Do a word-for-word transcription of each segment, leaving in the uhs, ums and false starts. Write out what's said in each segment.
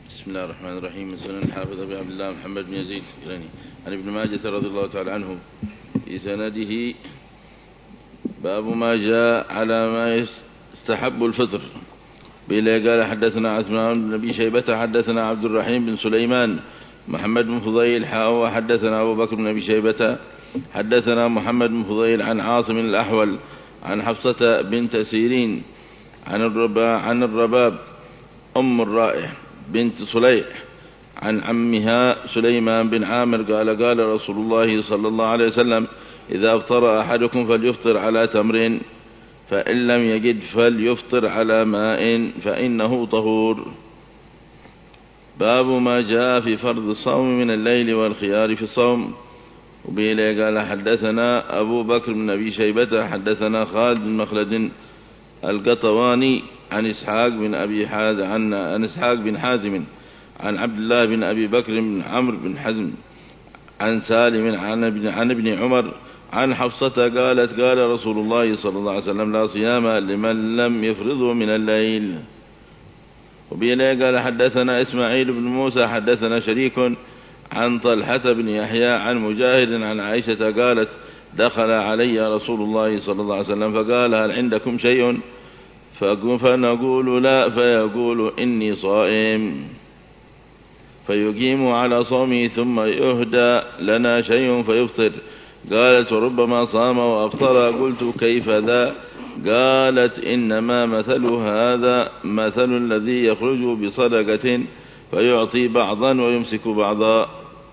بسم الله الرحمن الرحيم. سنن الحافظ أبي عبد الله محمد بن يزيد الكيلاني عن ابن ماجة رضي الله تعالى عنه في سنده باب ما جاء على ما يستحب الفطر. بلا قال حدثنا عثمان بن أبي شيبة حدثنا عبد الرحيم بن سليمان محمد بن فضيل حاء وحدثنا أبو بكر بن أبي شيبة حدثنا محمد بن فضيل عن عاصم الأحول عن حفصة بنت سيرين عن الرباب, عن الرباب أم الرائح بنت صليح عن عمها سليمان بن عامر قال قال رسول الله صلى الله عليه وسلم إذا افطر أحدكم فليفطر على تمر فإن لم يجد فليفطر على ماء فإنه طهور. باب ما جاء في فرض الصوم من الليل والخيار في الصوم. وبه قال حدثنا أبو بكر بن أبي شيبة حدثنا خالد بن مخلد القطواني عن إسحاق بن أبي حازم عن, عن إسحاق بن حازم عن عبد الله بن أبي بكر بن عمرو بن حزم عن سالم عن ابن, عن ابن عمر عن حفصة قالت قال رسول الله صلى الله عليه وسلم لا صيام لمن لم يفرضه من الليل. وبه قال حدثنا إسماعيل بن موسى حدثنا شريك عن طلحة بن يحيى عن مجاهد عن عائشة قالت دخل علي رسول الله صلى الله عليه وسلم فقال هل عندكم شيء فنقول لا فيقول إني صائم فيقيم على صومه ثم يهدى لنا شيء فيفطر. قالت وربما صام وأفطر قلت كيف ذا؟ قالت إنما مثل هذا مثل الذي يخرج بصدقة فيعطي بعضا ويمسك بعضا.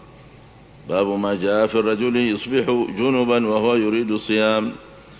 باب ما جاء في الرجل يصبح جنبا وهو يريد الصيام.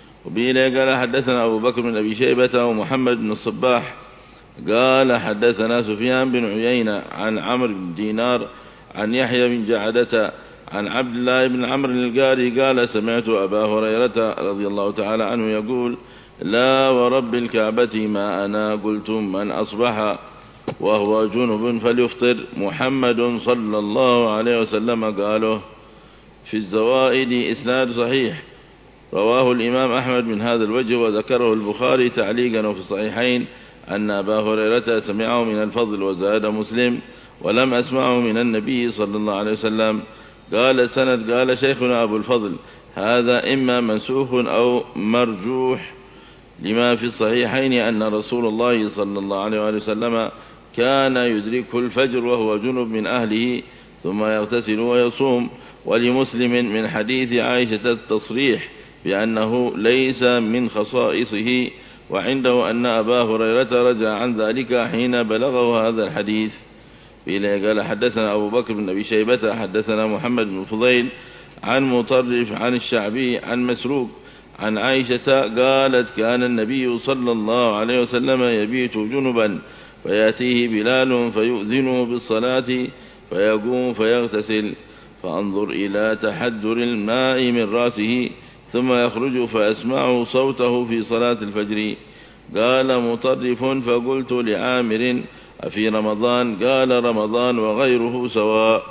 وبه قال حدثنا أبو بكر بن أبي شيبة ومحمد بن الصباح قال حدثنا سفيان بن عيينة عن عمرو بن دينار عن يحيى بن جعدة عن عبد الله بن عمرو القاري قال سمعت أبا هريرة رضي الله تعالى عنه يقول لا ورب الكعبة ما أنا قلت من أصبح وهو جنب فليفطر. محمد صلى الله عليه وسلم قاله. في الزوائد إسناد صحيح رواه الإمام أحمد من هذا الوجه وذكره البخاري تعليقا وفي الصحيحين أن أبا هريرة سمعه من الفضل وزاد مسلم ولم أسمعه من النبي صلى الله عليه وسلم. قال السند قال شيخنا أبو الفضل هذا إما منسوخ أو مرجوح لما في الصحيحين أن رسول الله صلى الله عليه وسلم كان يدرك الفجر وهو جنب من أهله ثم يغتسل ويصوم. ولمسلم من حديث عائشة التصريح بأنه ليس من خصائصه وعنده أن أبا هريرة رجع عن ذلك حين بلغه هذا الحديث. فإليه قال حدثنا أبو بكر بن أبي شيبة حدثنا محمد بن فضيل عن مطرف عن الشعبي عن مسروق عن عائشة قالت كان النبي صلى الله عليه وسلم يبيت جنبا فيأتيه بلال فيؤذنه بالصلاة فيقوم فيغتسل فأنظر إلى تحدر الماء من رأسه ثم يخرج فأسمع صوته في صلاة الفجر. قال مطرف فقلت لعامر أفي رمضان؟ قال رمضان وغيره سواء.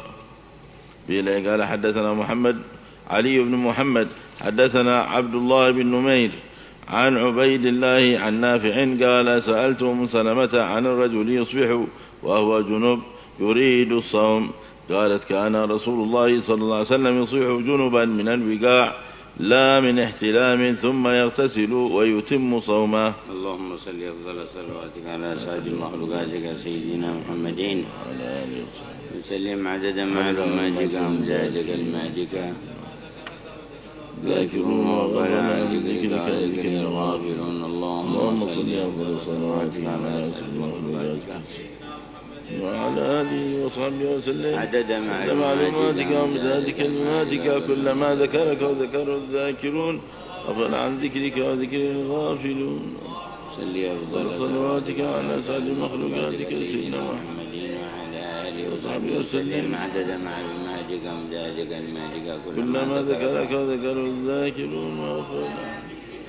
بلا قال حدثنا محمد علي بن محمد حدثنا عبد الله بن نمير عن عبيد الله عن نافع قال سألت أم سلمة عن الرجل يصبح وهو جنب يريد الصوم قالت كان رسول الله صلى الله عليه وسلم يصبح جنبا من الوقاع لا من احتلام ثم يغتسل ويتم صومه. اللهم صل أفضل صلواتك على سيد المخلوقاتك سيدنا محمد وسلم عدد معلوماتك وامداد كلماتك ذاكرون وغفران ذكرك ذكر الغافلون. اللهم صل أفضل صلواتك على سيد المخلوقاتك وعلى آله وصحبه وسلم عدد معلوماتك ومداد كلماتك كلما ذكرك وذكر الذاكرون غفل عن ذكرك وذكر الغافلون. صلي أفضل صلواتك على سيد المخلوقاتك سيدنا محمد وعلى آله وصحبه وسلم عدد معلوماتك ومداد كلماتك كلما ذكرك وذكر الذاكرون غفل عن.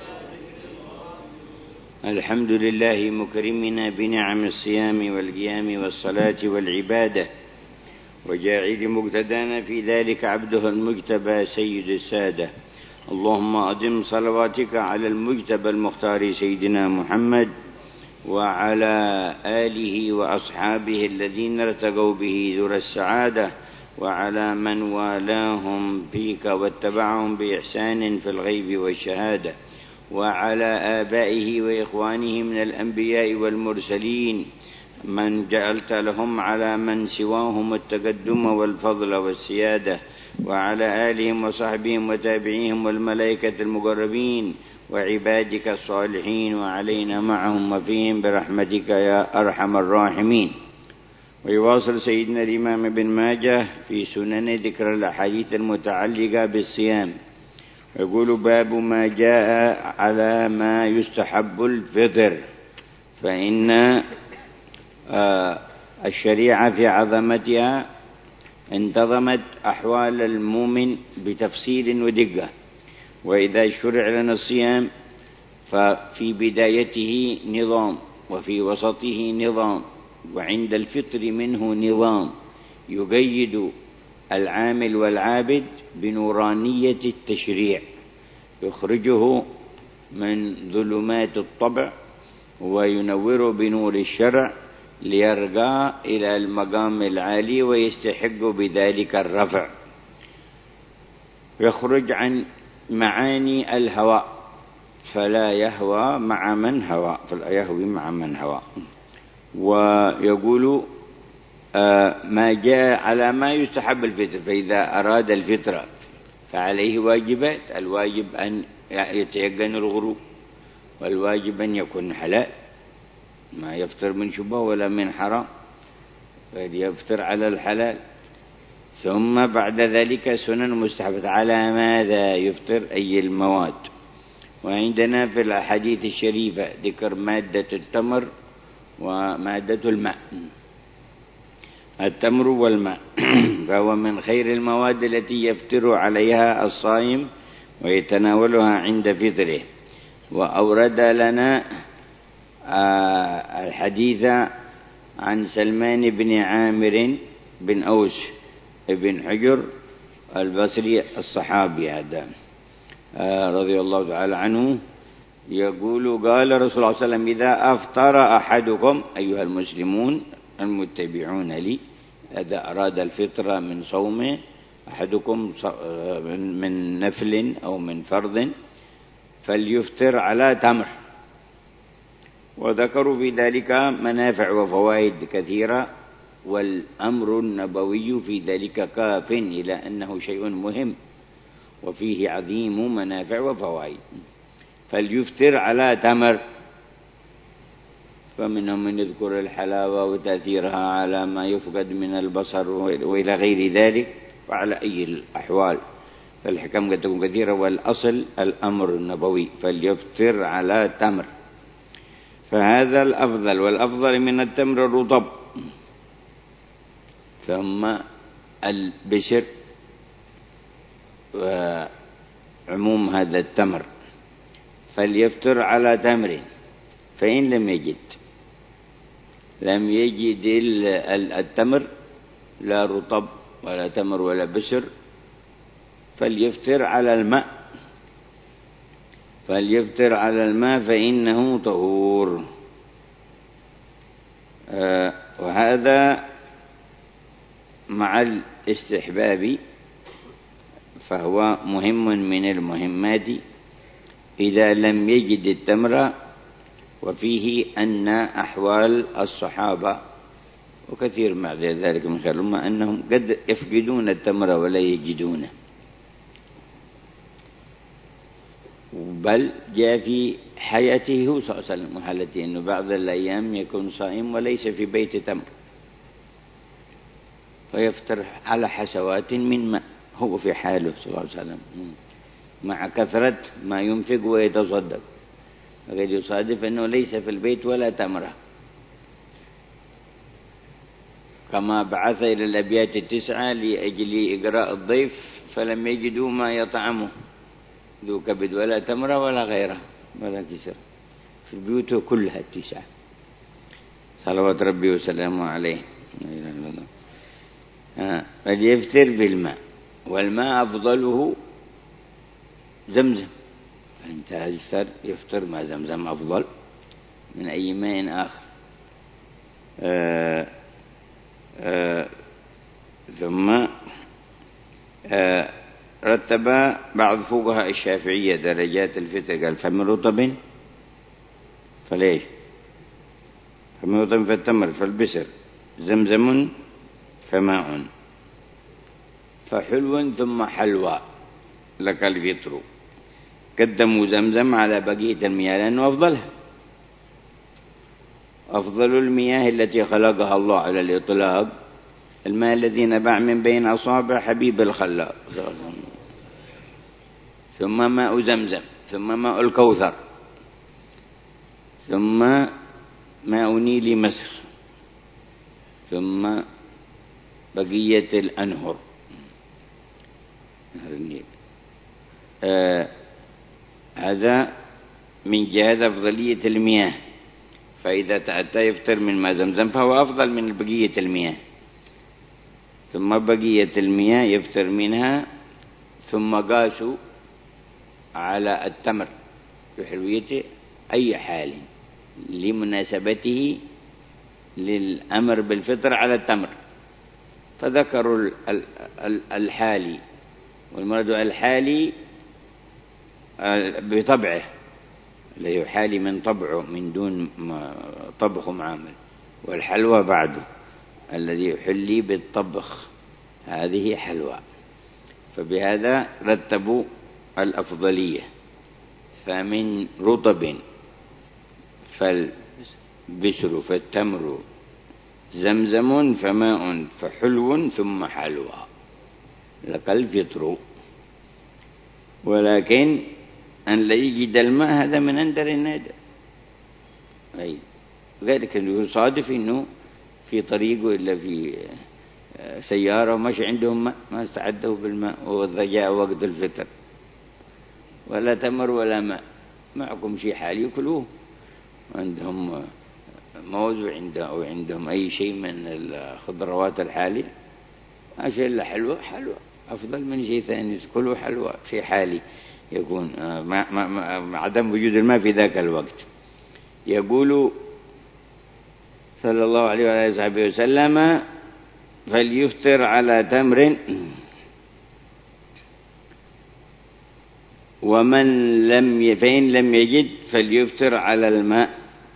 الحمد لله مكرمنا بنعم الصيام والقيام والصلاة والعبادة وجاعل مقتدانا في ذلك عبده المجتبى سيد السادة. اللهم أدم صلواتك على المجتبى المختار سيدنا محمد وعلى آله وأصحابه الذين ارتقوا به ذر السعادة، وعلى من والاهم فيك واتبعهم بإحسان في الغيب والشهادة، وعلى آبائه وإخوانه من الأنبياء والمرسلين من جعلت لهم على من سواهم التقدم والفضل والسيادة، وعلى آلهم وصحبهم وتابعيهم والملائكة المقربين وعبادك الصالحين، وعلينا معهم وفيهم برحمتك يا أرحم الراحمين. ويواصل سيدنا الإمام ابن ماجه في سنن ذكر الأحاديث المتعلقة بالصيام، يقول: باب ما جاء على ما يستحب الفطر. فإن الشريعة في عظمتها انتظمت أحوال المؤمن بتفصيل ودقة، وإذا شرع لنا الصيام ففي بدايته نظام، وفي وسطه نظام، وعند الفطر منه نظام يقيد العامل والعابد بنورانية التشريع، يخرجه من ظلمات الطبع وينور بنور الشرع ليرقى إلى المقام العالي ويستحق بذلك الرفع، يخرج عن معاني الهوى فلا يهوى مع من هوى فلا يهوي مع من هوى. ويقول آه ما جاء على ما يستحب الفطر، فإذا أراد الفطر فعليه واجبات: الواجب أن يتيقن الغروب، والواجب أن يكون حلال، ما يفطر من شبهة ولا من حرام، فليفطر على الحلال. ثم بعد ذلك سنن مستحبة. على ماذا يفطر؟ أي المواد. وعندنا في الأحاديث الشريفة ذكر مادة التمر ومادة الماء. التمر والماء فهو من خير المواد التي يفطر عليها الصائم ويتناولها عند فطره. وأورد لنا الحديث عن سلمان بن عامر بن أوس بن حجر البصري الصحابي هذا رضي الله تعالى عنه، يقول: قال رسول الله صلى الله عليه وسلم: إذا أفطر أحدكم أيها المسلمون المتبعون لي، إذا أراد الفطر من صوم أحدكم من نفل أو من فرض فليفطر على تمر. وذكروا في ذلك منافع وفوائد كثيرة، والأمر النبوي في ذلك كاف إلى أنه شيء مهم وفيه عظيم منافع وفوائد. فليفطر على تمر، فمنهم من يذكر الحلاوة وتأثيرها على ما يفقد من البصر وإلى غير ذلك، وعلى أي الأحوال فالحكم قد تكون كثيرة، والأصل الأمر النبوي: فليفطر على تمر. فهذا الأفضل، والأفضل من التمر الرطب، ثم البشر وعموم هذا التمر. فليفطر على تمر، فإن لم يجد لم يجد التمر لا رطب ولا تمر ولا بشر فليفطر على الماء. فليفطر على الماء فإنه طهور. آه وهذا مع الاستحباب، فهو مهم من المهمات إذا لم يجد التمر. وفيه أن أحوال الصحابة وكثير مع ذلك من خير الأمة أنهم قد يفقدون التمر ولا يجدونه، بل جاء في حياته صلى الله عليه وسلم وحالته أنه بعض الأيام يكون صائم وليس في بيت تمر، فيفطر على حسوات من ماء هو في حاله صلى الله عليه وسلم، مع كثرة ما ينفق ويتصدق، وقد يصادف أنه ليس في البيت ولا تمرة، كما بعث إلى الأبيات التسعة لأجل إقراء الضيف فلم يجدوا ما يطعمه، ذو كبد ولا تمرة ولا غيره ولا كسر، في البيوت كلها التسعة صلوات ربي وسلامه عليه. فليفطر بالماء، والماء أفضله زمزم، فانتهى السر يفطر ما زمزم أفضل. من أي ماء آخر. آآ آآ ثم آآ رتب بعض فقهاء الشافعية درجات الفطر، قال فمن رطب فليش فمن رطب فالتمر فالبسر زمزم فماء فحلو ثم حلوى لك الفطر. قدموا زمزم على بقية المياه لأنه أفضلها، أفضل المياه التي خلقها الله على الإطلاق الماء الذي نبع من بين أصابع حبيب الخلاق، ثم ماء زمزم، ثم ماء الكوثر، ثم ماء نيل مصر، ثم بقية الأنهر نهر النيل. آه هذا من جهة أفضلية المياه، فإذا تأتى يفطر من ماء زمزم فهو أفضل من بقية المياه. ثم بقية المياه يفطر منها. ثم قاسوا على التمر بحلويته أي حال لمناسبته للأمر بالفطر على التمر، فذكروا الحالي، والمراد الحالي بطبعه اللي يحالي من طبعه من دون طبخ معامل، والحلوى بعده الذي يحلي بالطبخ، هذه حلوى. فبهذا رتبوا الأفضلية. فمن رطب فالبسر فالتمر زمزم فماء فحلو ثم حلوى لك الفطر. ولكن أن لا يجد الماء هذا من أندر النادر، أي ذلك يصادف أنه في طريقه إلا في سيارة ومش عندهم ماء، ما استعدوا بالماء وجاء وقت الفطر ولا تمر ولا ماء، معكم شيء حالي يأكلوه، عندهم موز وعندهم أي شيء من الخضروات الحالية، ما شيء إلا حلوة حلوة أفضل من شيء ثاني، كله حلوة في حالي يكون مع, مع, مع عدم وجود الماء في ذاك الوقت. يقول صلى الله عليه وآله وصحبه وسلم فليفطر على تمر، ومن لم فإن لم يجد فليفطر على الماء.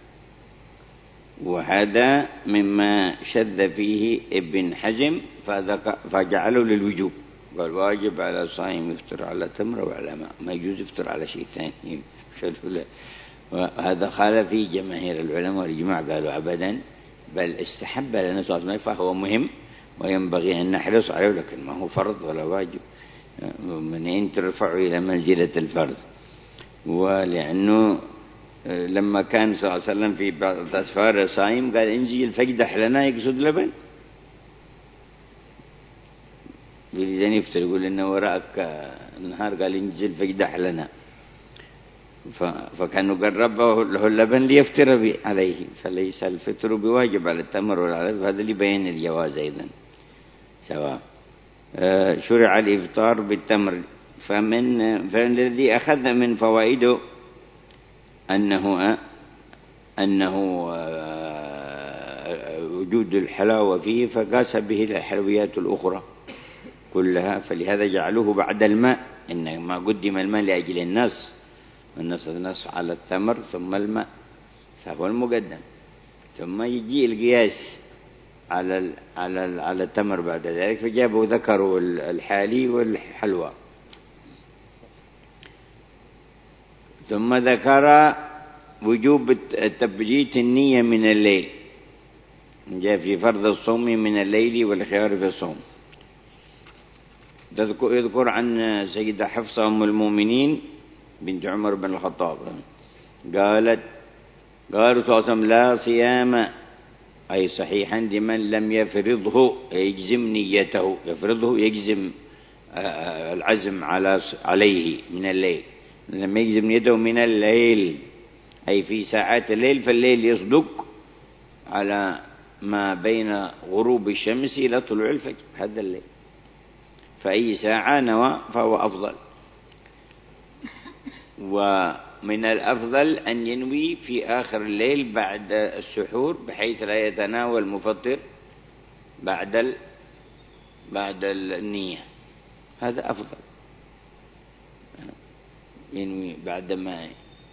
وهذا مما شذ فيه ابن حزم فجعله للوجوب، قال واجب على الصائم يفطر على تمر وعلى ماء، ما يجوز يفطر على شيء ثاني. وهذا خالف فيه جماهير العلماء والإجماع، قالوا أبدا بل استحب لنا صلاة الماء، فهو مهم وينبغي أن نحرص عليه، لكن ما هو فرض ولا واجب، منين ترفعه إلى منزلة الفرض. ولأنه لما كان صلى الله عليه وسلم في بعض أسفار صائم قال انزل فاجدح لنا، يقصد لبن، يريد أن يفطر، يقول إنه وراءك النهار، قال انزل فاجدح لنا، فكانوا قربوا له اللبن ليفطر عليه، فليس الفطر بواجب على التمر ولا على هذا لبيان الجواز أيضا سواء. شرع الإفطار بالتمر. فمن فالذي أخذ من فوائده أنه أنه وجود الحلاوة فيه، فقاس به الحلويات الأخرى كلها، فلهذا جعلوه بعد الماء، إنما قدم الماء لأجل النص، والنص النص على التمر ثم الماء فهو المقدم، ثم يجي القياس على على على التمر بعد ذلك، فجابوا ذكروا الحالي والحلوى. ثم ذكر وجوب تبجيت النية من الليل، جاء في فرض الصوم من الليل والخيار في الصوم. يذكر عن سيدة حفصة أم المؤمنين بنت عمر بن الخطاب قالت قال صلى الله عليه وسلم لا صيام أي صحيحا لمن لم يفرضه يجزم نيته، يفرضه يجزم العزم على عليه من الليل، لما يجزم نيته من الليل أي في ساعات الليل، فالليل يصدق على ما بين غروب الشمس إلى طلوع الفجر، هذا الليل، فأي ساعة نوى فهو أفضل. من الأفضل أن ينوي في آخر الليل بعد السحور بحيث لا يتناول مفطر بعد ال... بعد النية. هذا أفضل، ينوي بعدما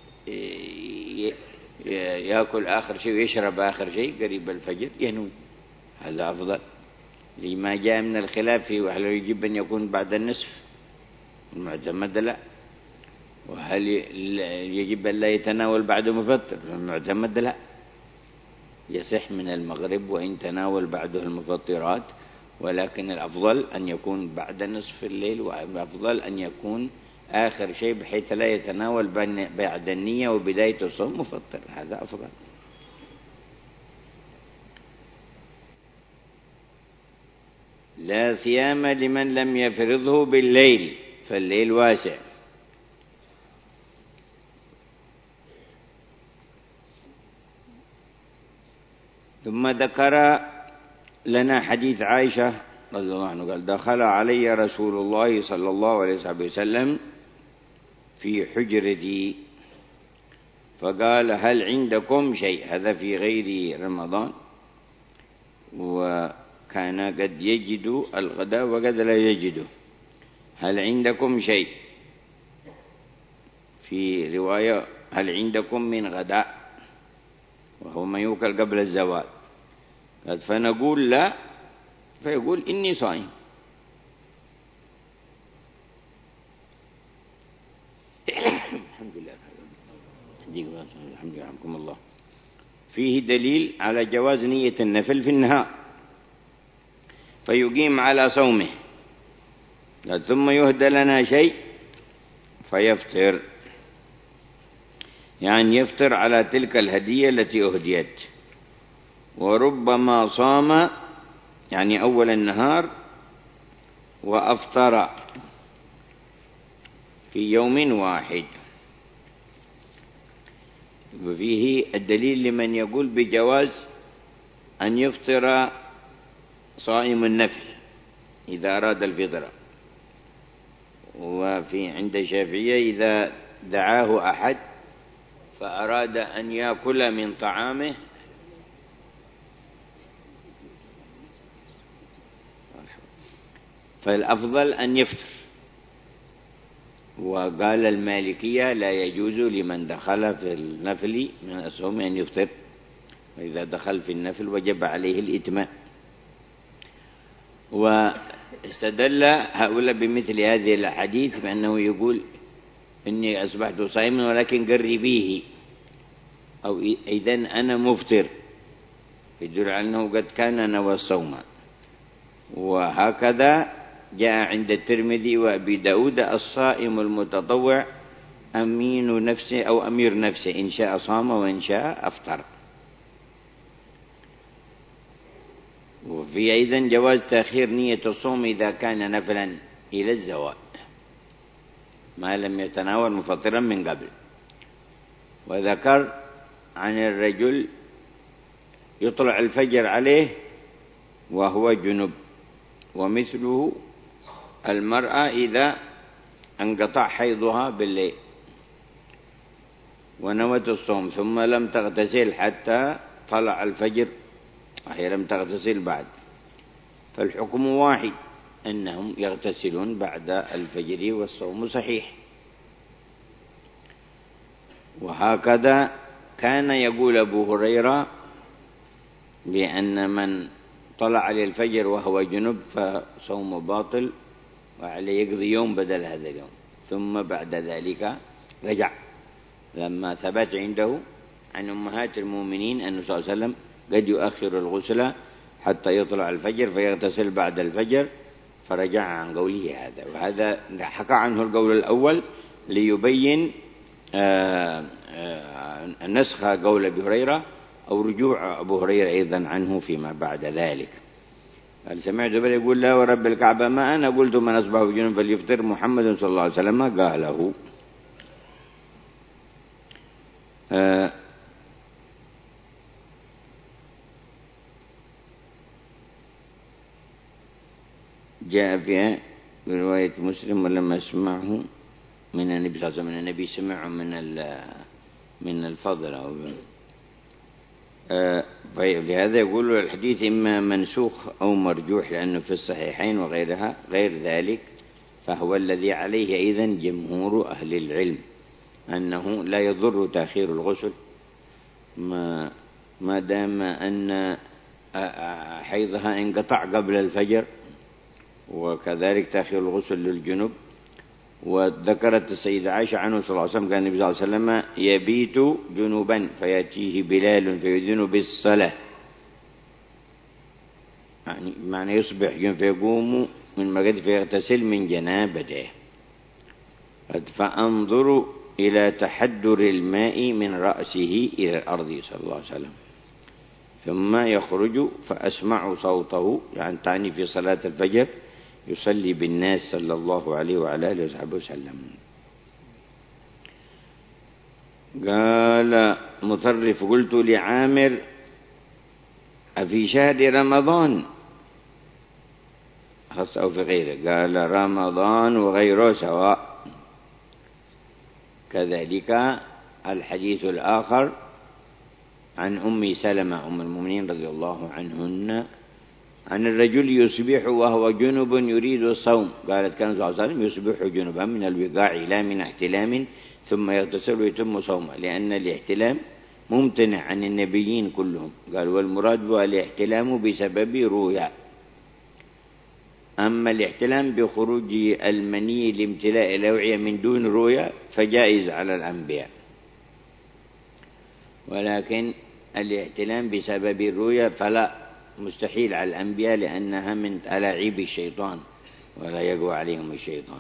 يأكل آخر شيء ويشرب آخر شيء قريب الفجر ينوي، هذا أفضل. لما جاء من الخلاف فيه، وهل يجب أن يكون بعد النصف؟ المعتمد لا. وهل يجب أن لا يتناول بعد مفطر؟ المعتمد لا، يصح من المغرب وإن تناول بعده المفطرات، ولكن الأفضل أن يكون بعد نصف الليل، والأفضل أن يكون آخر شيء بحيث لا يتناول بعد النية وبداية الصوم مفطر، هذا أفضل. لا صيام لمن لم يفرضه بالليل، فالليل واسع. ثم ذكر لنا حديث عائشة رضي الله عنه قال: دخل علي رسول الله صلى الله عليه وسلم في حجرتي فقال: هل عندكم شيء؟ هذا في غير رمضان، وكان قد يجد الغداء وقد لا يجده. هل عندكم شيء؟ في رواية: هل عندكم من غداء؟ وهو ما يوكل قبل الزوال. فنقول لا، فيقول: إني صائم. الحمد لله الحمد لله رحمكم الله. فيه دليل على جواز نية النفل في النهار، فيقيم على صومه. ثم يهدى لنا شيء فيفطر، يعني يفطر على تلك الهدية التي أهديت. وربما صام يعني أول النهار وأفطر في يوم واحد. وفيه الدليل لمن يقول بجواز أن يفطر صائم النفل إذا أراد الفطر. وفي عند الشافعية إذا دعاه أحد فأراد أن يأكل من طعامه فالأفضل أن يفطر. وقال المالكية: لا يجوز لمن دخل في النفل من الصوم أن يفطر، وإذا دخل في النفل وجب عليه الإتمام. واستدل هؤلاء بمثل هذه الحديث بأنه يقول: إني أصبحت صائما ولكن قربيه، أو إذن أنا مفطر، يدل على أنه قد كان نوى الصوم. وهكذا جاء عند الترمذي وأبي داود: الصائم المتطوع أمين نفسه أو أمير نفسه، إن شاء صام وإن شاء أفطر. وفي أيضا جواز تأخير نية الصوم إذا كان نفلا إلى الزوال ما لم يتناول مفطرا من قبل. وذكر عن الرجل يطلع الفجر عليه وهو جنب، ومثله المرأة إذا انقطع حيضها بالليل ونوت الصوم ثم لم تغتسل حتى طلع الفجر وهي لم تغتسل بعد، فالحكم واحد، أنهم يغتسلون بعد الفجر والصوم صحيح. وهكذا كان يقول أبو هريرة بأن من طلع عليه الفجر وهو جنب فصوم باطل وعليه يقضي يوم بدل هذا اليوم. ثم بعد ذلك رجع لما ثبت عنده عن أمهات المؤمنين أن صلى الله عليه وسلم قد يؤخر الغسل حتى يطلع الفجر فيغتسل بعد الفجر، فرجع عن قوله هذا. وهذا حكى عنه القول الأول ليبين نسخ قول أبي هريرة أو رجوع أبو هريرة أيضا عنه فيما بعد ذلك. قال: سمعت بل يقول: لا ورب الكعبة ما أنا قلت من أصبح جنوب فليفطر، محمد صلى الله عليه وسلم قاله. آه جاء فيها برواية مسلم ولم أسمعه من النبي صلى الله عليه وسلم، النبي سمع من من الفضل أو آه فلهذا يقول الحديث إما منسوخ أو مرجوح، لأنه في الصحيحين وغيرها. غير ذلك فهو الذي عليه أيضا جمهور أهل العلم، أنه لا يضر تأخير الغسل ما ما دام أن حيضها انقطع قبل الفجر، وكذلك تأخير الغسل للجنب. وذكرت السيدة عائشة عنه صلى الله عليه وسلم كان النبي صلى الله عليه وسلم يبيت جنوبا فيأتيه بلال فيؤذن بالصلاة، يعني معنى يصبح فيقوم من مقد فيغتسل من جنابته، فأنظر إلى تحدر الماء من رأسه إلى الأرض صلى الله عليه وسلم، ثم يخرج فأسمع صوته، يعني تعني في صلاة الفجر يصلي بالناس صلى الله عليه وعلى آله وصحبه وسلم. قال مطرف قلت لعامر أفي شهر رمضان خاص أو في غيره؟ قال رمضان وغيره سواء. كذلك الحديث الآخر عن أم سلمة أم المؤمنين رضي الله عنهن عن الرجل يصبح وهو جنب يريد الصوم، قالت كان صلى الله عليه وسلم يصبح جنبا من الوقاع لا من احتلام ثم يغتسل ويتم صومه، لأن الاحتلام ممتنع عن النبيين كلهم. قال والمراد به الاحتلام بسبب رؤيا، أما الاحتلام بخروج المني لامتلاء الأوعية من دون رؤيا فجائز على الأنبياء، ولكن الاحتلام بسبب الرؤيا فلا، مستحيل على الأنبياء، لأنها من ألاعيب الشيطان ولا يقوى عليهم الشيطان.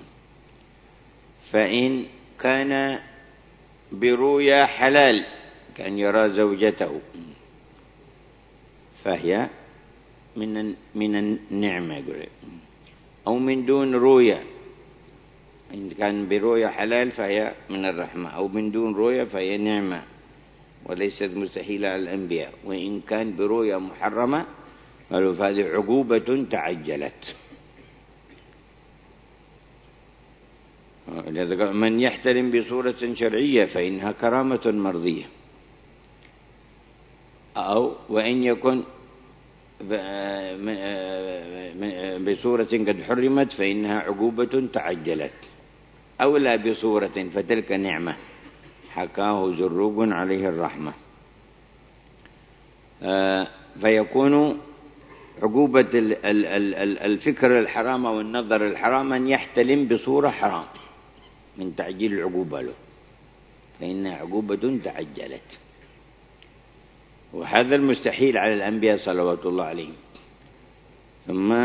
فإن كان برؤيا حلال كان يرى زوجته فهي من من النعمة، أو من دون رؤيا، إن كان برؤيا حلال فهي من الرحمة، أو من دون رؤيا فهي نعمة وليست مستحيلة على الأنبياء. وإن كان برؤيا محرمة قالوا فهذه عقوبة تعجلت. من يحترم بصورة شرعية فإنها كرامة مرضية، أو وإن يكن بصورة قد حرمت فإنها عقوبة تعجلت، أو لا بصورة فتلك نعمة. حكاه زروق عليه الرحمة. فيكون عقوبة الفكر الحرام أو النظر الحرام أن يحتلم بصورة حرام من تعجيل العقوبة له، فإنها عقوبة تعجلت، وهذا المستحيل على الأنبياء صلوات الله عليهم. ثم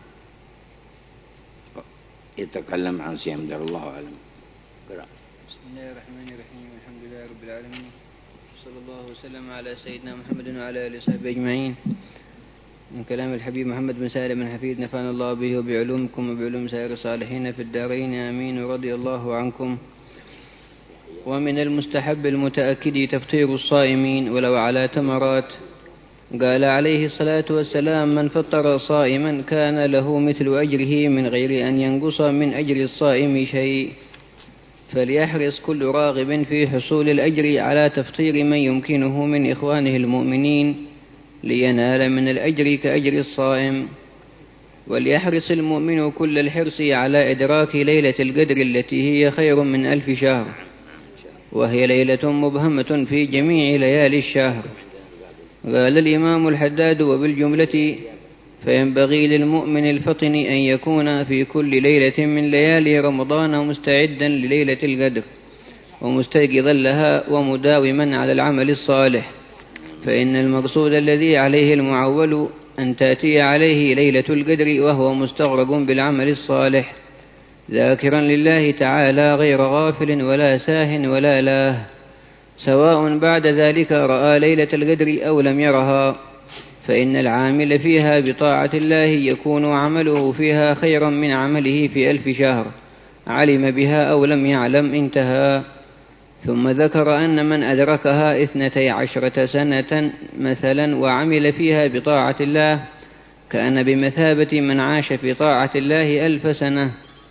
يتكلم عن صيام دار. الله أعلم. قرأ. بسم الله الرحمن الرحيم، الحمد لله رب العالمين، صلى الله وسلم على سيدنا محمد وعلى آله وصحبه أجمعين. من كلام الحبيب محمد بن سالم الحفيد نفعنا الله به وبعلومكم وبعلوم سائر الصالحين في الدارين آمين، ورضي الله عنكم. ومن المستحب المتأكد تفطير الصائمين ولو على تمرات. قال عليه الصلاة والسلام من فطر صائما كان له مثل أجره من غير أن ينقص من أجر الصائم شيء. فليحرص كل راغب في حصول الأجر على تفطير من يمكنه من إخوانه المؤمنين لينال من الأجر كأجر الصائم. وليحرص المؤمن كل الحرص على إدراك ليلة القدر التي هي خير من ألف شهر، وهي ليلة مبهمة في جميع ليالي الشهر. قال الإمام الحداد وبالجملة فينبغي للمؤمن الفطن أن يكون في كل ليلة من ليالي رمضان مستعدا لليلة القدر ومستيقظا لها ومداوما على العمل الصالح، فإن المقصود الذي عليه المعول أن تأتي عليه ليلة القدر وهو مستغرق بالعمل الصالح ذاكرا لله تعالى غير غافل ولا ساه ولا لاه، سواء بعد ذلك رأى ليلة القدر أو لم يرها، فإن العامل فيها بطاعة الله يكون عمله فيها خيرا من عمله في ألف شهر علم بها أو لم يعلم. انتهى. ثم ذكر أن من أدركها اثنتي عشرة سنة مثلا وعمل فيها بطاعة الله كان بمثابة من عاش في طاعة الله ألف سنة،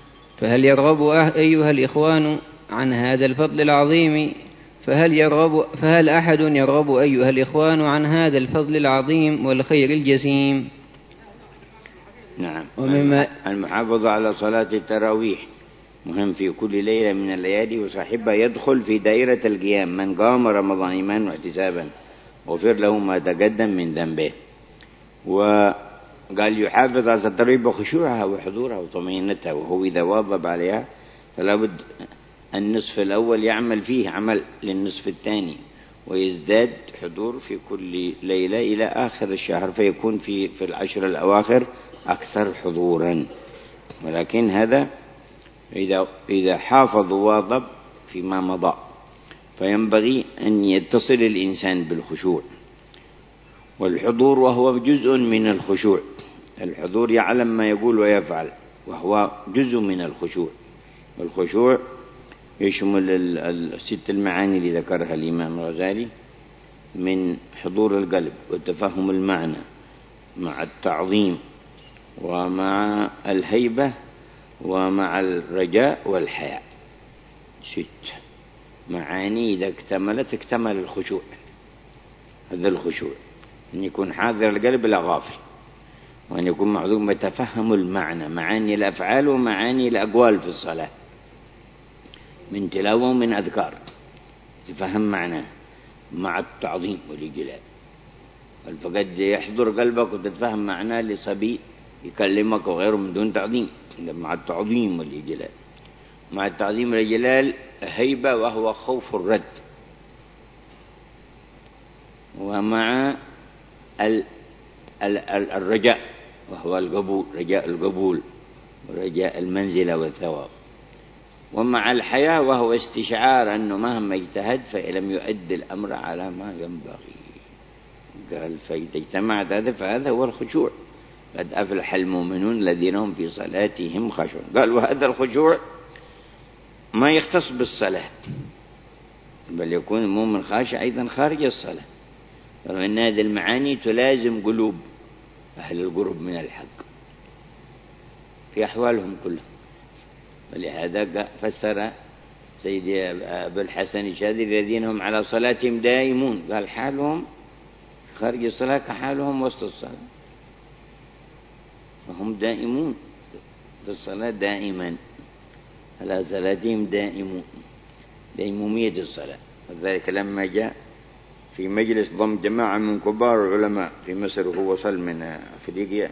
فهل يرغب أيها الإخوان عن هذا الفضل العظيم فهل يرغب فهل أحد يرغب أيها الإخوان عن هذا الفضل العظيم والخير الجسيم؟ نعم. ومما المحافظة على صلاة التراويح مهم في كل ليلة من الليالي، وصاحبها يدخل في دائرة القيام. من قام رمضان إيمانا واحتسابا غفر له ما تقدم من ذنبه. وقال يحافظ على التراويح بخشوعها وحضورها وطمأنينتها، وهو إذا واظب عليها فلا بد النصف الأول يعمل فيه عمل للنصف الثاني، ويزداد حضور في كل ليلة إلى آخر الشهر، فيكون في في العشر الأواخر أكثر حضورا. ولكن هذا إذا إذا حافظ وواظب فيما مضى. فينبغي أن يتصل الإنسان بالخشوع والحضور، وهو جزء من الخشوع. الحضور يعلم ما يقول ويفعل، وهو جزء من الخشوع. والخشوع يشمل الست المعاني اللي ذكرها الإمام الغزالي من حضور القلب وتفهم المعنى مع التعظيم ومع الهيبة ومع الرجاء والحياء. ست معاني إذا اكتملت اكتمل الخشوع. هذا الخشوع أن يكون حاضر القلب لا غافل، وأن يكون معذور يتفهم المعنى، معاني الأفعال ومعاني الأقوال في الصلاة من تلاوة ومن أذكار، تفهم معناه مع التعظيم والإجلال. فقد يحضر قلبك وتتفهم معناه لصبي يكلمك وغيره من دون تعظيم، مع التعظيم والإجلال. مع التعظيم والإجلال هيبة وهو خوف الرد، ومع ال ال ال الرجاء وهو القبول، رجاء القبول ورجاء المنزلة والثواب. ومع الحياة وهو استشعار أنه مهما اجتهد فلم يؤدي الأمر على ما ينبغي. قال فإذا اجتمعت هذا فهذا هو الخشوع. قد أفلح المؤمنون الذين هم في صلاتهم خاشعون. قال وهذا الخشوع ما يختص بالصلاة، بل يكون المؤمن خاشع أيضا خارج الصلاة. قالوا إن هذه المعاني تلازم قلوب أهل القرب من الحق في أحوالهم كلهم. ولهذا فسر سيدي أبو الحسن الشاذلي الذين هم على صلاتهم دائمون، قال حالهم خارج الصلاة كحالهم وسط الصلاة، فهم دائمون في الصلاة دائما على صلاتهم دائمون، دائمومية الصلاة. وذلك لما جاء في مجلس ضم جماعة من كبار العلماء في مصر، وهو وصل من أفريقيا،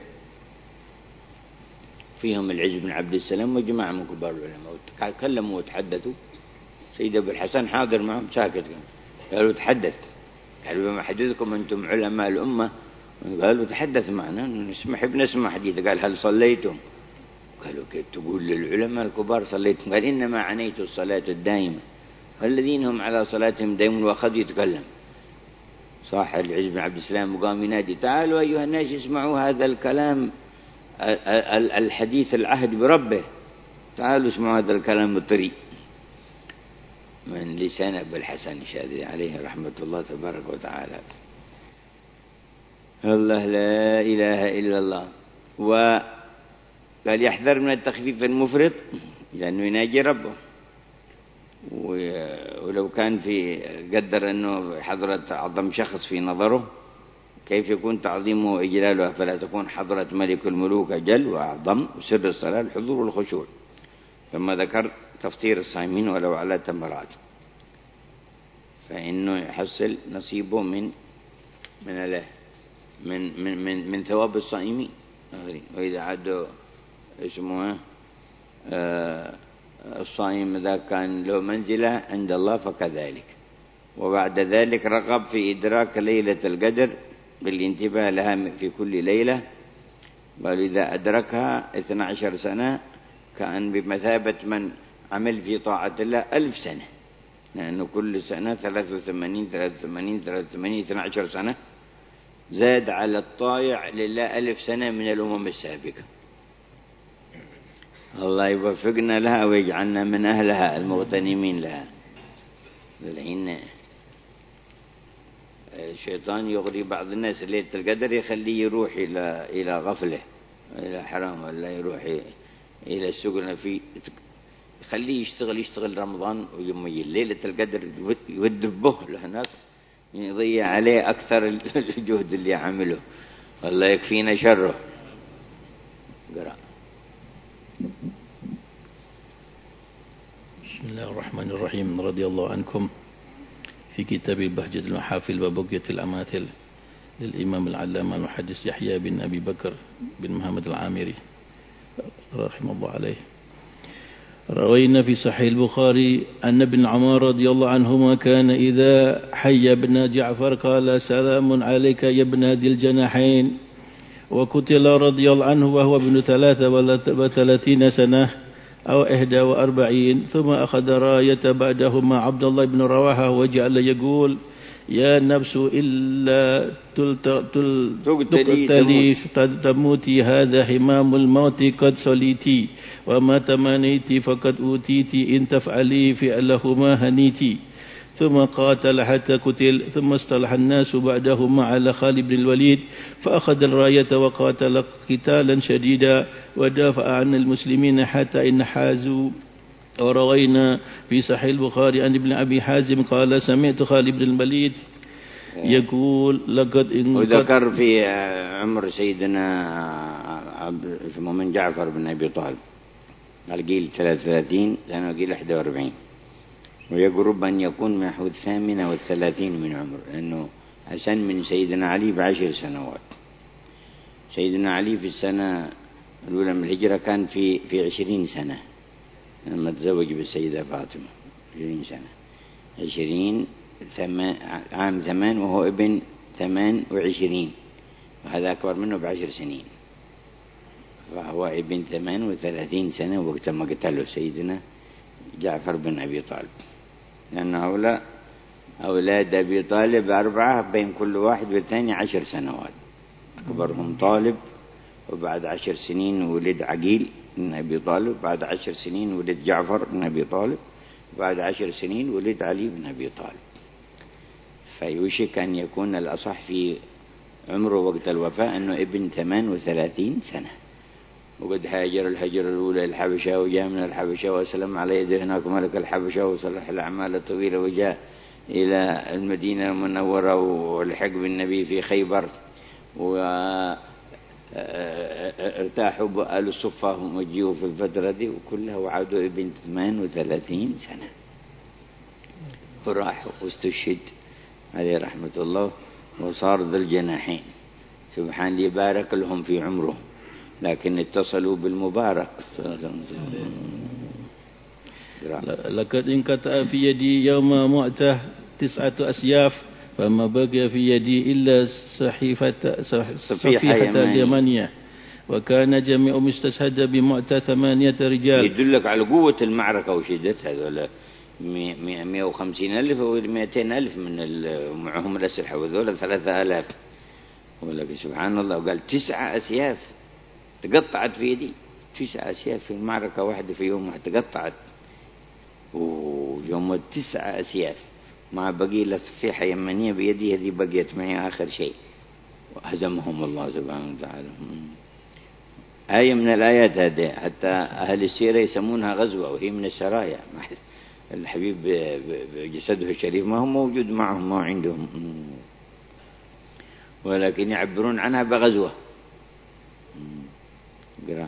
فيهم العز بن عبد السلام وجماعة من كبار العلماء، تكلموا وتحدثوا. سيد أبو الحسن حاضر معهم ساكت، قالوا تحدث. قالوا بما حدثكم أنتم علماء الأمة. قالوا تحدث معنا نسمح بنسمع حديث. قال هل صليتم؟ قالوا كيف تقول للعلماء الكبار صليتم؟ قال إنما عنيت الصلاة الدائمة، والذين هم على صلاتهم دائما. وأخذ يتكلم صاح العز بن عبد السلام وقام ينادي تعالوا أيها الناس اسمعوا هذا الكلام الحديث العهد بربه، تعالوا اسمعوا هذا الكلام الطري من لسان أبو الحسن الشاذلي عليه رحمة الله تبارك وتعالى. الله لا إله إلا الله. وقال يحذر من التخفيف المفرط لأنه يناجي ربه، ولو كان في قدر أنه حضرة أعظم شخص في نظره كيف يكون تعظيمه وإجلاله، فلا تكون حضرة ملك الملوك أجل وأعظم. وسر الصلاة الحضور والخشوع. ثم ذكر تفطير الصائمين ولو على تمرات، فإنه يحصل نصيبه من من الله من من من, من ثواب الصائمين. وإذا عدوا اسمه آه الصائم إذا كان له منزلة عند الله فكذلك. وبعد ذلك رغب في إدراك ليلة القدر بالانتباه لها في كل ليلة. قال إذا أدركها اثنتا عشرة سنة كأن بمثابة من عمل في طاعة الله ألف سنة، لأنه كل سنة ثلاثة وثمانين ثلاثة وثمانين ثلاثة وثمانين اثنتا عشرة سنة، زاد على الطائع لله ألف سنة من الأمم السابقة. الله يوفقنا لها ويجعلنا من أهلها المغتنمين لها. الحين الشيطان يغري بعض الناس ليلة القدر يخليه يروح إلى إلى غفلة إلى حرام، ولا يروح إلى السجن في خليه يشتغل يشتغل رمضان ويوم ليلة القدر يودبه لهناك يضيع عليه أكثر الجهد اللي عمله. والله يكفينا شره. قرأ. بسم الله الرحمن الرحيم. رضي الله عنكم. في كتاب بهجة المحافل وبقية الأماثل للإمام العلامة المحدث يحيى بن أبي بكر بن محمد العامري رحمه الله عليه. روينا في صحيح البخاري أن ابن عمر رضي الله عنهما كان إذا حي ابن جعفر قال سلام عليك يا ابن ذي الجناحين. وقتل رضي الله عنه وهو ابن ثلاثة وثلاثين سنة أو إحدى وأربعين، ثم أخذ راية بعدهما عبد الله بن رواحة وجعل يقول يا نفس إلا تقتلي تموتي هذا حمام الموت قد صليتي وما تمنيتي فقد أوتيتي إن تفعلي فعلهما هنيتي. ثم قاتل حتى قتل. ثم اصطلح الناس بعدهما على خالد بن الوليد فأخذ الراية وقاتل قتالا شديدا ودافع عن المسلمين حتى إن حازوا. وروينا في صحيح البخاري عن ابن أبي حازم قال سمعت خالد بن الوليد يقول لقد إن وذكر في عمر سيدنا من جعفر بن أبي طالب قيل ثلاثة وثلاثين سنة وقيل إحدى وأربعين، ويقرب أن يكون من حدود الثامنة والثلاثين من عمر، لأنه أسن من سيدنا علي بعشر سنوات. سيدنا علي في السنة الأولى من الهجرة كان في في عشرين سنة لما تزوج بالسيدة فاطمة، عشرين سنة، عشرين ثمان عام ثمان وهو ابن ثمان وعشرين، وهذا أكبر منه بعشر سنين، فهو ابن ثمان وثلاثين سنة وقت ما قتله سيدنا جعفر بن أبي طالب، لأن هؤلاء أولاد أبي طالب أربعة بين كل واحد والثاني عشر سنوات، أكبرهم طالب، وبعد عشر سنين ولد عقيل بن أبي طالب، بعد عشر سنين ولد جعفر بن أبي طالب، بعد عشر سنين ولد علي بن أبي طالب. فيوشك أن يكون الأصح في عمره وقت الوفاة أنه ابن ثمان وثلاثين سنة، وقد هاجر الهجرة الأولى الحبشة وجاء من الحبشة وسلم على يده هناك ملك الحبشة وصلح الأعمال الطويلة وجاء إلى المدينة المنورة والحق بالنبي في خيبر، وارتاحوا آل الصفة وجيوا في الفترة دي وكلها وعادوا ابن ثمان وثلاثين سنة وراح واستشهد عليه رحمة الله وصار ذا الجناحين. سبحان اللي بارك لهم في عمره لكن اتصلوا بالمبارك. لقد انقطع في يدي يوم مؤتة تسعة أسياف فما بقي في يدي إلا صحيفة صفيحة اليمانية، وكان جميع مستشهد بمؤتة ثمانية رجال. يدلك على قوة المعركة وشدتها. هذول مئة وخمسين ألف ومئتين ألف من معهم الأسلحة، وذول ثلاثة آلاف. ولكن سبحان الله وقال تسعة أسياف تقطعت في يدي، تسعة أسياف في المعركة واحدة في يوم واحد تقطعت، ويوم تسعة أسياف مع بقي لصفيحة يمنية بيدي، هذه بقيت معي آخر شيء، وهزمهم الله سبحانه وتعالى. آية من الآيات هذه، حتى أهل السيرة يسمونها غزوة وهي من السرايا. الحبيب بجسده الشريف ما هو موجود معهم، ما عندهم، ولكن يعبرون عنها بغزوة. قرأ.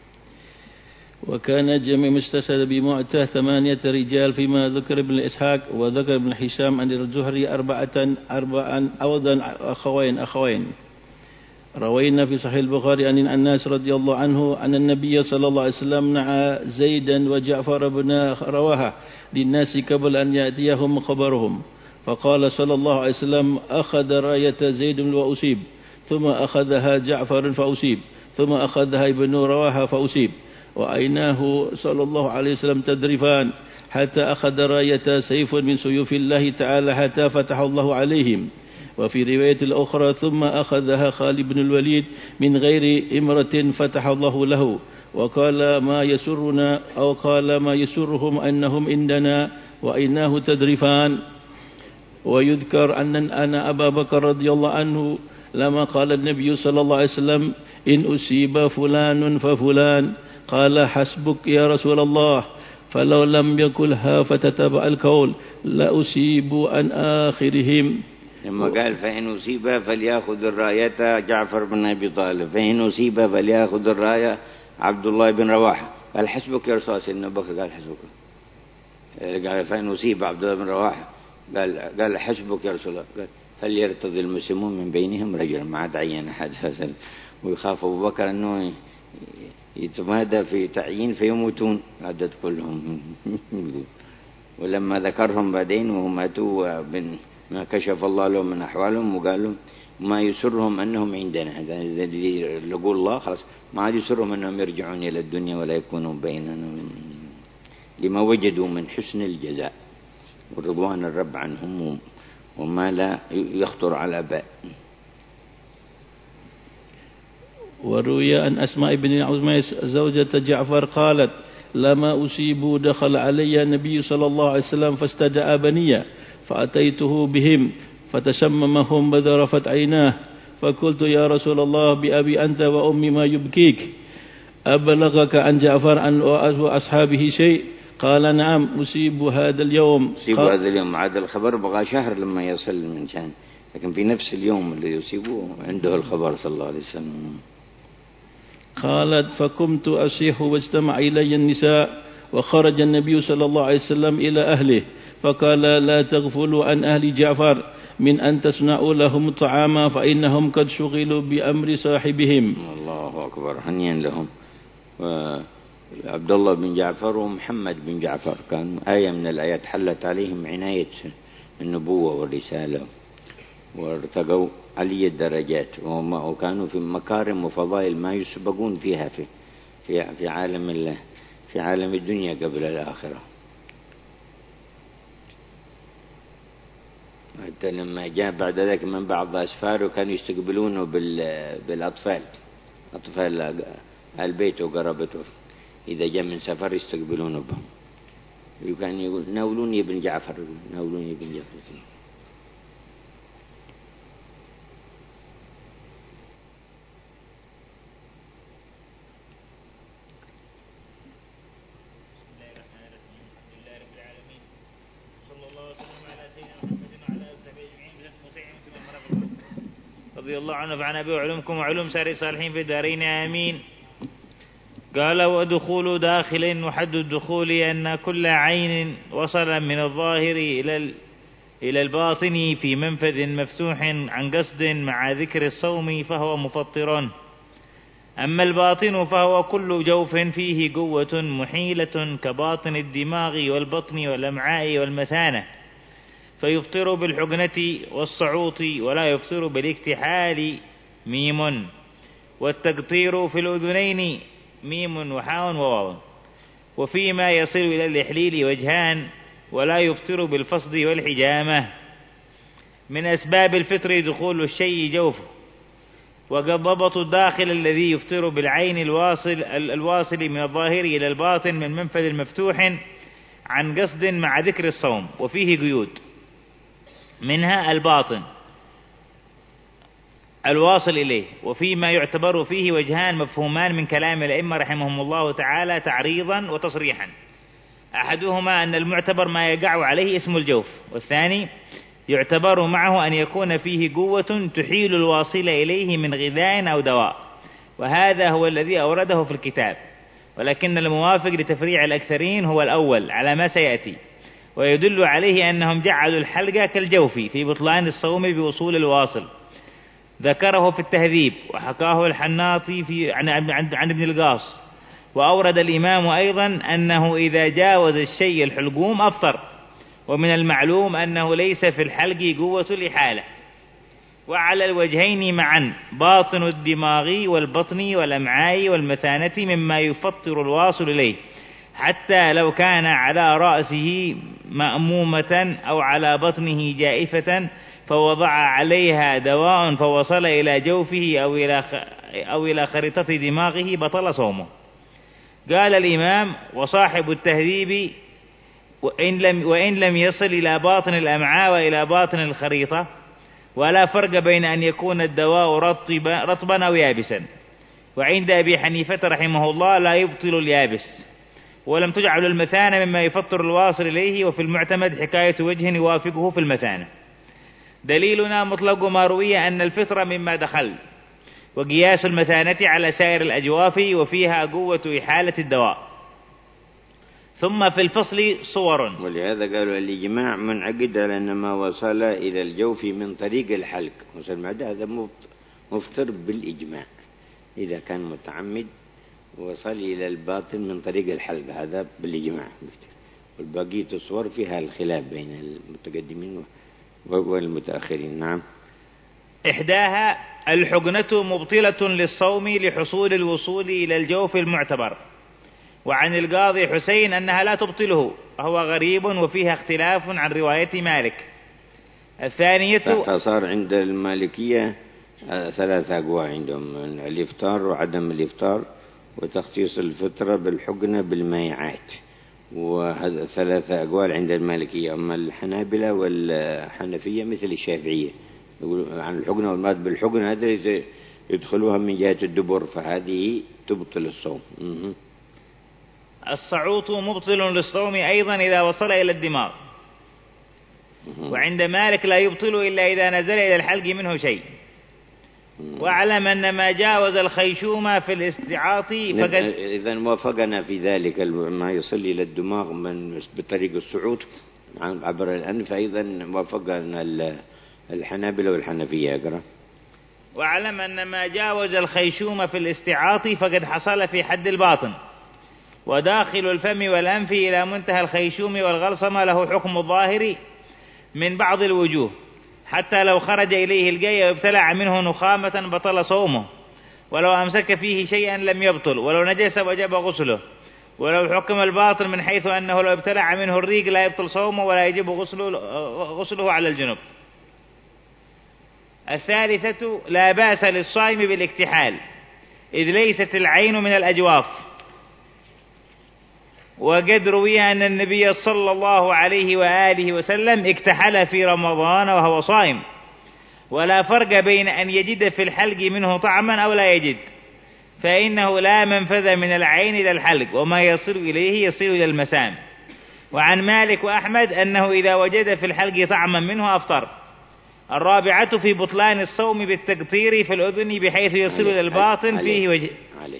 وكان جميع مستشهد بمؤتة ثمانية رجال فيما ذكر ابن إسحاق، وذكر ابن هشام عن الزهري أربعة أربعا أوضا أخوين أخوين. روينا في صحيح البخاري عن الناس رضي الله عنه أن النبي صلى الله عليه وسلم نعى زيدا وجعفر بن رواحة للناس قبل أن يأتيهم خبرهم، فقال صلى الله عليه وسلم أخذ راية زيد وأصيب، ثم أخذها جعفر فأصيب، ثم أخذها ابن رواحة فأصيب، وعيناه صلى الله عليه وسلم تذرفان حتى أخذ راية سيف من سيوف الله تعالى حتى فتح الله عليهم. وفي رواية الأخرى ثم أخذها خالد بن الوليد من غير إمرة فتح الله له، وقال ما يسرنا أو قال ما يسرهم أنهم عندنا وعيناه تذرفان. ويذكر أن أنا أبا بكر رضي الله عنه لما قال النبي صلى الله عليه وسلم إن أصيب فلان ففلان قال حسبك يا رسول الله، فلو لم يقلها فتتبع القول لأصيب عن آخرهم. لما قال فإن أصيب فليأخذ الراية جعفر بن أبي طالب، فإن أصيب فليأخذ الراية عبد الله بن رواحة. قال حسبك يا رسول الله. سيدنا أبو بكر قال حسبك. قال فإن أصيب عبد الله بن رواحة قال قال حسبك يا رسول الله. قال فليرتضي المسلمون من بينهم رجلا، ما عاد عين أحد. ويخاف أبو بكر أنه يتمادى في تعيين فيموتون عدد كلهم. ولما ذكرهم بعدين وهم ماتوا ما كشف الله لهم من أحوالهم وقال لهم ما يسرهم أنهم عندنا، هذا الذي يقول الله خلاص ما عاد يسرهم أنهم يرجعون إلى الدنيا ولا يكونوا بيننا، لما وجدوا من حسن الجزاء ورضوان الرب عنهم وما لا يخطر على بال. وروي أن أسماء بن عميس زوجة جعفر قالت لما أصيبوا دخل علي النبي صلى الله عليه وسلم فاستدعى بنية فأتيته بهم فتشممهم بذرفت عيناه، فقلت يا رسول الله بأبي أنت وأمي ما يبكيك، أبلغك عن جعفر أن وأصحابه شيء؟ قال نعم أصيب هذا اليوم. أصيب هذا اليوم. عاد الخبر بقى شهر لما يصل من شان، لكن في نفس اليوم اللي يصيبه عنده الخبر صلى الله عليه وسلم. قالت فقمت أصيح واجتمع إلي النساء، وخرج النبي صلى الله عليه وسلم إلى أهله فقال لا تغفلوا عن أهل جعفر من أن تصنعوا لهم طعاما فإنهم قد شغلوا بأمر صاحبهم. الله أكبر، هنيا لهم. عبد الله بن جعفر ومحمد بن جعفر كان آية من الآيات حلت عليهم عناية النبوة والرسالة وارتقوا علي الدرجات وكانوا في مكارم وفضائل ما يسبقون فيها في في في عالم الله في عالم الدنيا قبل الآخرة. حتى لما جاء بعد ذلك من بعض أسفاره كانوا يستقبلونه بالأطفال، أطفال البيت وقرابته، إذا جاء من سفر يستقبلونه بهم. وكان يقول ناولوني ابن جعفر، ناولوني ابن جعفر. رضي الله عنه فعن أبي وعلمكم وعلوم سائر الصالحين في الدارين آمين. قال ودخول داخل وحد الدخول أن كل عين وصل من الظاهر إلى إلى الباطن في منفذ مفتوح عن قصد مع ذكر الصوم فهو مفطر. أما الباطن فهو كل جوف فيه قوة محيلة كباطن الدماغ والبطن والأمعاء والمثانة، فيفطر بالحقنة والصعوط ولا يفطر بالاكتحال ميم، والتقطير في الأذنين ميم وحاء وواو. وفيما يصل إلى الإحليل وجهان ولا يفطر بالفصد والحجامة. من أسباب الفطر دخول الشيء جوفه، وقد ضبط الداخل الذي يفطر بالعين الواصل الواصل من الظاهر إلى الباطن من منفذ مفتوح عن قصد مع ذكر الصوم، وفيه قيود، منها الباطن الواصل إليه. وفيما يعتبر فيه وجهان مفهومان من كلام الأئمة رحمهم الله تعالى تعريضا وتصريحا. أحدهما أن المعتبر ما يقع عليه اسم الجوف، والثاني يعتبر معه أن يكون فيه قوة تحيل الواصل إليه من غذاء أو دواء، وهذا هو الذي أورده في الكتاب، ولكن الموافق لتفريع الأكثرين هو الأول على ما سيأتي. ويدل عليه أنهم جعلوا الحلقة كالجوف في بطلان الصوم بوصول الواصل، ذكره في التهذيب وحكاه الحناطي في عن, عن, عن ابن القاص. وأورد الإمام أيضا أنه إذا جاوز الشيء الحلقوم أفطر، ومن المعلوم أنه ليس في الحلق قوة الإحالة. وعلى الوجهين معا باطن الدماغ والبطن والأمعاء والمثانة مما يفطر الواصل إليه، حتى لو كان على رأسه مأمومة أو على بطنه جائفة فوضع عليها دواء فوصل إلى جوفه أو إلى أو إلى خريطة دماغه بطل صومه. قال الإمام وصاحب التهذيب وإن لم, وإن لم يصل إلى باطن الأمعاء وإلى باطن الخريطة، ولا فرق بين أن يكون الدواء رطبا, رطبا أو يابسا. وعند أبي حنيفة رحمه الله لا يبطل اليابس، ولم تجعل المثانة مما يفطر الواصل إليه، وفي المعتمد حكاية وجه يوافقه في المثانة. دليلنا مطلق ما روي أن الفطر مما دخل، وقياس المثانة على سائر الأجواف وفيها قوة إحالة الدواء. ثم في الفصل صور، ولهذا قالوا الإجماع منعقد على أن ما وصل إلى الجوف من طريق الحلق وصل هذا مفطر بالإجماع، إذا كان متعمد وصل إلى الباطن من طريق الحلق هذا بالإجماع. والبقية الصور فيها الخلاف بين المتقدمين والمتأخرين. نعم. إحداها الحقنة مبطلة للصوم لحصول الوصول إلى الجوف المعتبر، وعن القاضي حسين أنها لا تبطله، وهو غريب وفيها اختلاف عن رواية مالك. الثانية فصار عند المالكية ثلاثة أقوال عندهم: الإفطار وعدم الإفطار، وتخصيص الفطرة بالحقنة بالميعات، وهذا ثلاثة أقوال عند المالكية. أما الحنابلة والحنفية مثل الشافعية يقولون عن الحقنة والمراد بالحقنة هذا يدخلوها من جهة الدبر، فهذه تبطل الصوم. الصعوط مبطل للصوم أيضا إذا وصل إلى الدماغ، وعند مالك لا يبطل إلا إذا نزل إلى الحلق منه شيء. واعلم أن ما جاوز الخيشوم في الاستعاط فقد إذا وافقنا في ذلك ما يصل إلى الدماغ من بطريق الصعود عبر الأنف، أيضا وافقنا الحنابلة والحنفية. أقرأ. واعلم أن ما جاوز الخيشوم في الاستعاط فقد حصل في حد الباطن، وداخل الفم والأنف إلى منتهى الخيشوم والغلصم له حكم الظاهر من بعض الوجوه، حتى لو خرج إليه الجي وابتلع منه نخامة بطل صومه، ولو أمسك فيه شيئا لم يبطل، ولو نجس وجب غسله، ولو حكم الباطن من حيث أنه لو ابتلع منه الريق لا يبطل صومه ولا يجب غسله, غسله على الجنوب. الثالثة لا بأس للصائم بالاكتحال، إذ ليست العين من الأجواف، وقد روي أن النبي صلى الله عليه وآله وسلم اكتحل في رمضان وهو صائم، ولا فرق بين أن يجد في الحلق منه طعما أو لا يجد، فإنه لا منفذ من العين إلى الحلق، وما يصل إليه يصل إلى المسام. وعن مالك وأحمد أنه إذا وجد في الحلق طعما منه أفطر. الرابعة في بطلان الصوم بالتقطير في الأذن بحيث يصل إلى الباطن فيه وجه.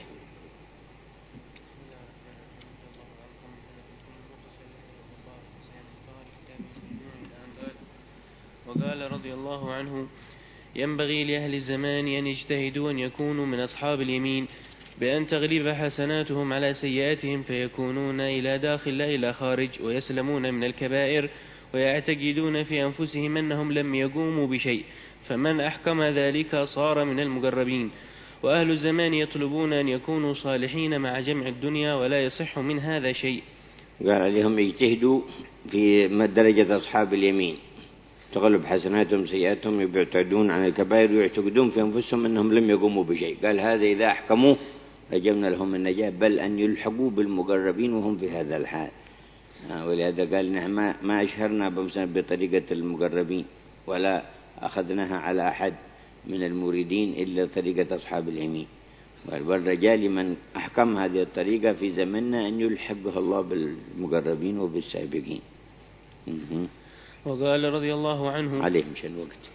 وقال رضي الله عنه: ينبغي لأهل الزمان أن يجتهدوا أن يكونوا من أصحاب اليمين بأن تغلب حسناتهم على سيئاتهم، فيكونون إلى داخل لا إلى خارج، ويسلمون من الكبائر، ويعتقدون في أنفسهم أنهم لم يقوموا بشيء، فمن أحكم ذلك صار من المقربين. وأهل الزمان يطلبون أن يكونوا صالحين مع جمع الدنيا، ولا يصح من هذا شيء. قال عليهم يجتهدوا في درجة أصحاب اليمين، تغلب حسناتهم سيئاتهم، يبتعدون عن الكبائر، ويعتقدون في أنفسهم أنهم لم يقوموا بشيء. قال هذا إذا أحكموه رجمنا لهم النجاة، بل أن يلحقوا بالمقربين وهم في هذا الحال. ولهذا قال نحن ما أشهرنا بطريقة المقربين ولا أخذناها على أحد من المريدين إلا طريقة أصحاب اليمين. والرجال من أحكم هذه الطريقة في زمننا أن يلحقها الله بالمقربين وبالسابقين. وقال رضي الله عنه عليهم شن وقت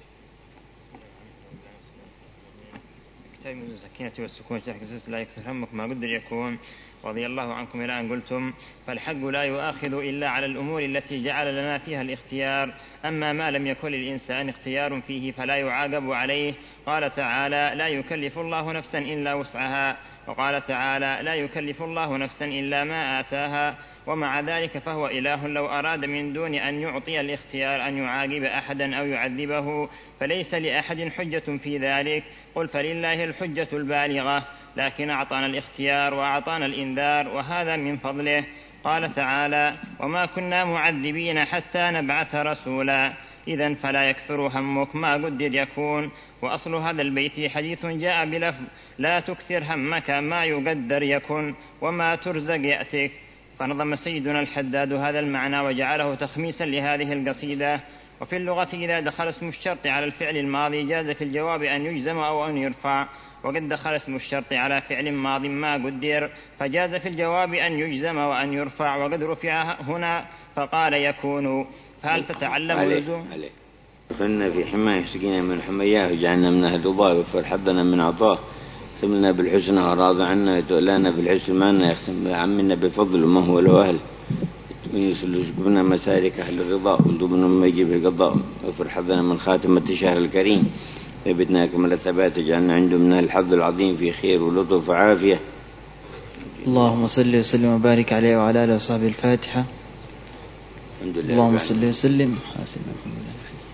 كتاب من السكينة والسكون شرح قصص لا يكثر همك ما قدر يكون رضي الله عنكم إلى أن قلتم: فالحق لا يؤاخذ إلا على الأمور التي جعل لنا فيها الاختيار، أما ما لم يكن للإنسان اختيار فيه فلا يعاقب عليه. قال تعالى: لا يكلف الله نفسا إلا وسعها، وقال تعالى: لا يكلف الله نفسا إلا ما آتاها. ومع ذلك فهو إله لو أراد من دون أن يعطي الاختيار أن يعاقب أحدا أو يعذبه، فليس لأحد حجة في ذلك. قل فلله الحجة البالغة، لكن أعطانا الاختيار وأعطانا الإنذار، وهذا من فضله. قال تعالى: وما كنا معذبين حتى نبعث رسولا. إذن فلا يكثر همك ما قدر يكون. وأصل هذا البيت حديث جاء بلفظ: لا تكثر همك ما يقدر يكن، وما ترزق يأتك. فنظم سيدنا الحداد هذا المعنى وجعله تخميسا لهذه القصيدة. وفي اللغة إذا دخل اسم الشرط على الفعل الماضي جاز في الجواب أن يجزم أو أن يرفع، وقد دخل اسم الشرط على فعل ماض ما قدر فجاز في الجواب أن يجزم وأن يرفع، وقد رفع هنا فقال يكون. فهل تتعلم اللزوم؟ كنا في حماية سقينا من حمياه وجعلنا من أهل رضاه وفر حظنا من عطاه سمنا بالحسنى وراض عنا يتولانا بالحسن مانا يختم عمنا بفضل وما هو له أهل يسلسكبنا مسالك أهل الرضا وانتبنا مما يجيب القضاء وفر حظنا من خاتمة الشهر الكريم ثبتنا كمل الثبات جعلنا عنده من الحظ العظيم في خير ولطف وعافية. اللهم صل وسلم وبارك عليه وعلى آله وصحبه. الفاتحة. الحمد لله. اللهم صل وسلم.